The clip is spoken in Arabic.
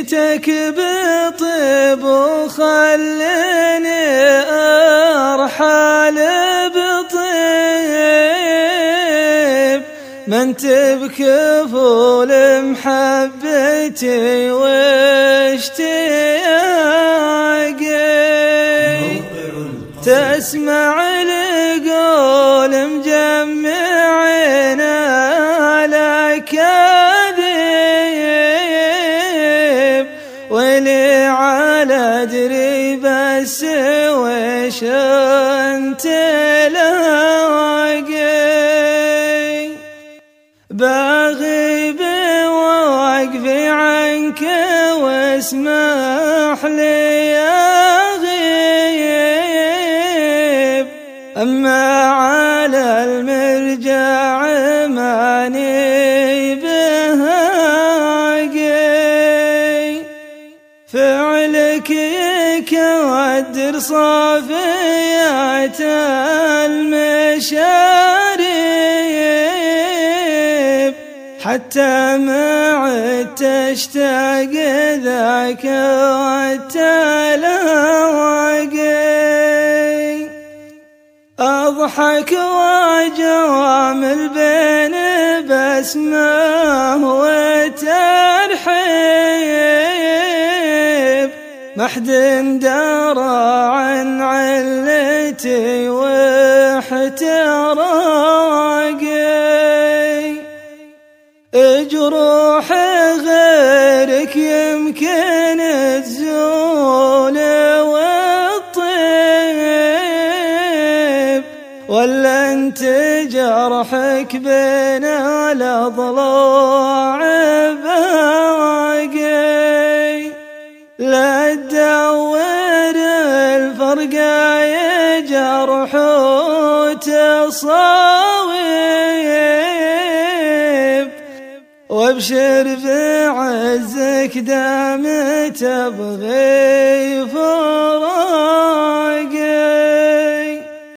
جيتك بطيب وخليني أرحل بطيب، ما انت بكفول محبتي واشتياقي، تسمع لقول مجمعين على كذب، ولي على ادري بس وش انت لاقي، بغيب ووقفي عنك واسمح لي اغيب، اما على المرجع ماني بهاقي، فعلك يكودر صافيات المشارب، حتى ما عدت اشتاق ذاك والتلاقي، اضحك واجامل بين بسمه وترحيب، ما حد درى عن علتي واحتراقي، جروح غيرك يمكن تزول والطيب، ولا انت جرحك بين الاضلاع باقي، لا تدور الفرقة جرح وتصاويب، وابشر في عزك دام تبغي